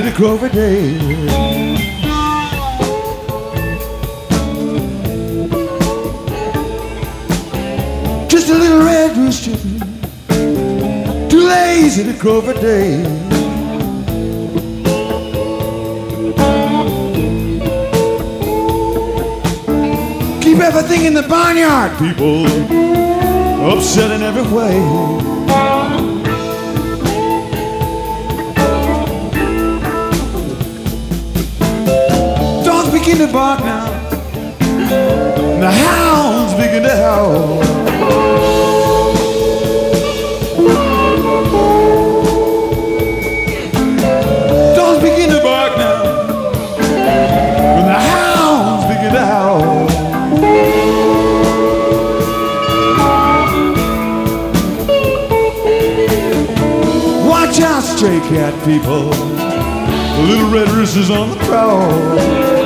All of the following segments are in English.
the Clover Day. Just a little red rooster, too lazy to crow for day. Keep everything in the barnyard, people, upset in every way. Dogs begin to bark now, the hounds begin to howl. Dogs begin to bark now, and the hounds begin to howl. Watch out, stray cat people, the little red rooster's on the prowl.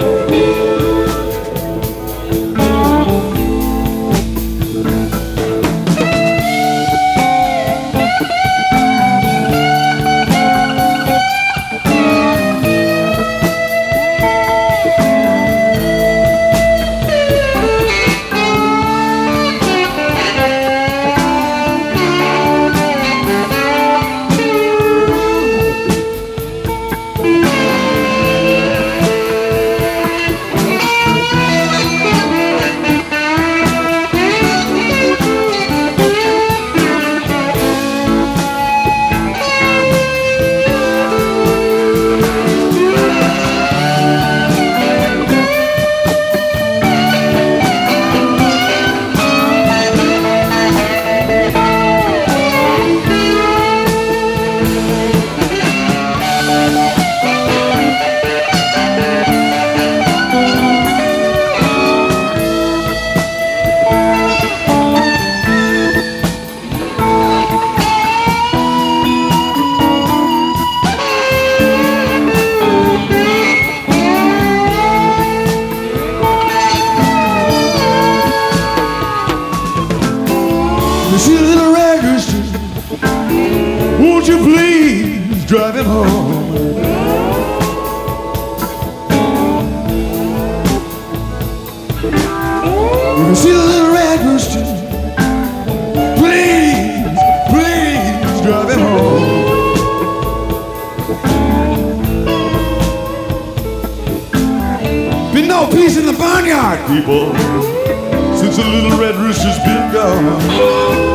You see a little red rooster, won't you please drive him home? You see the little red rooster, please, please drive him home. Been no peace in the barnyard, people, since the little red rooster's been gone.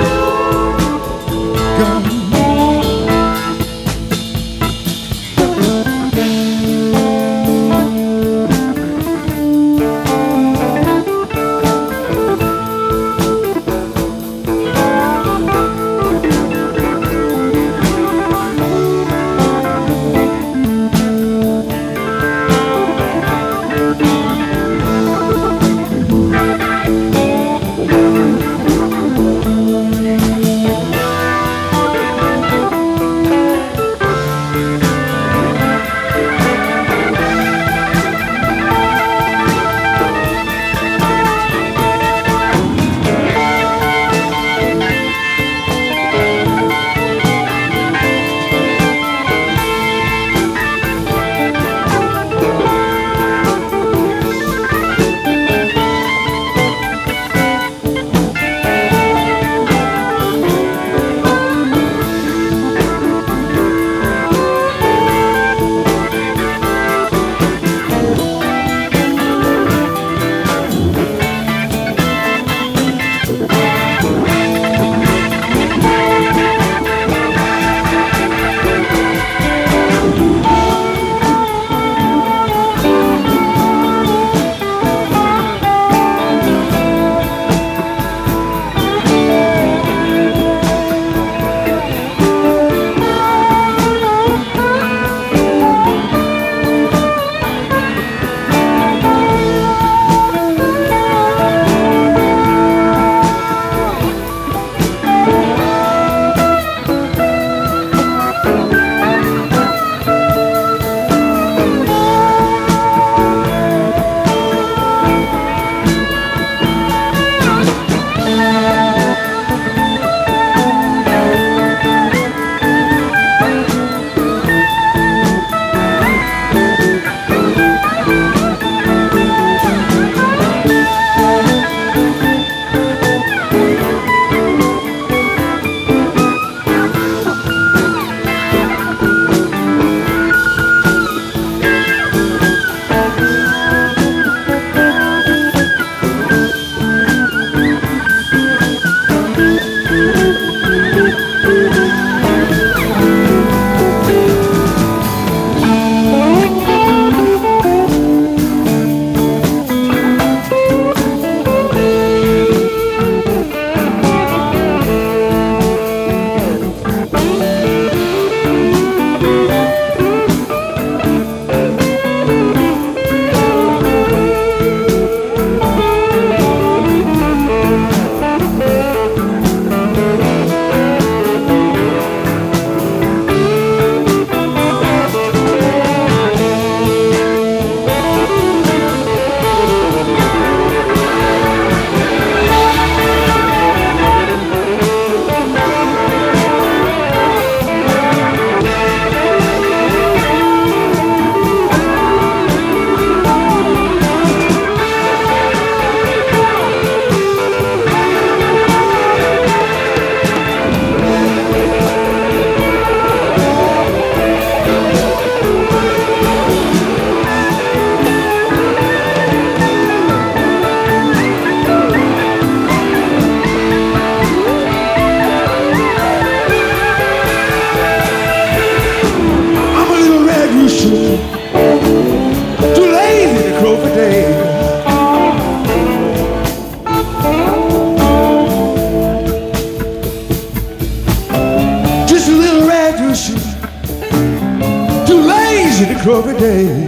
work every day.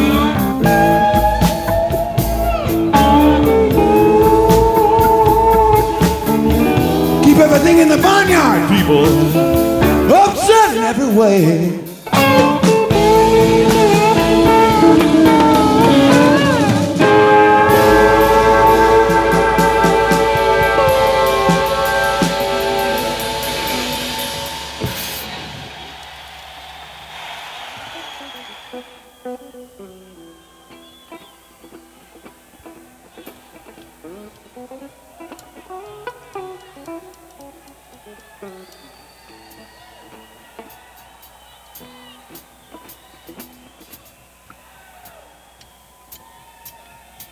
Keep everything in the barnyard, people, upset in every way. Mm-hmm.